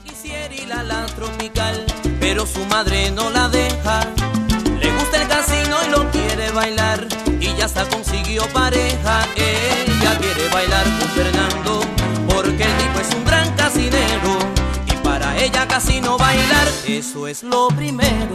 quisiera ir a la tropical, pero su madre no la deja. Le gusta el casino y lo quiere bailar, y ya hasta consiguió pareja. Ella quiere bailar con Fernando, porque el tipo es un gran casinero, y para ella casino bailar, eso es lo primero.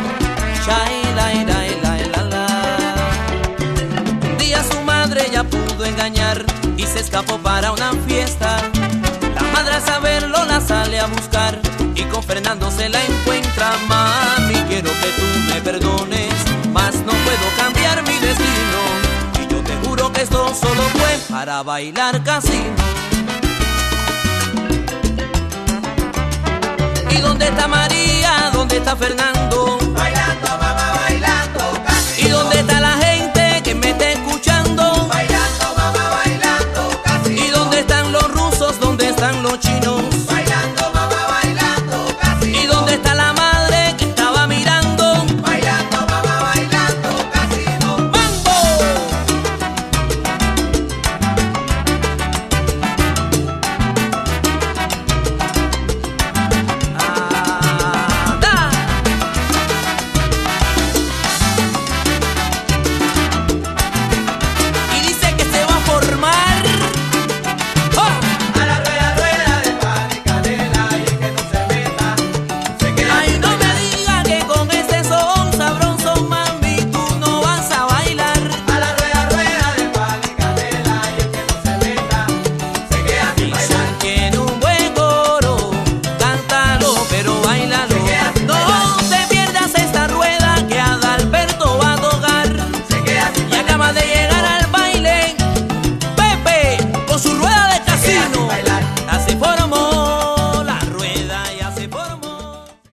Un día su madre ya pudo engañar y se escapó para una fiesta. La madre al saberlo la sale a buscar y con Fernando se la encuentra. Mami, quiero que tú me perdones, mas no puedo cambiar mi destino, y yo te juro que esto solo fue para bailar casino. ¿Y dónde está María? ¿Dónde está Fernando?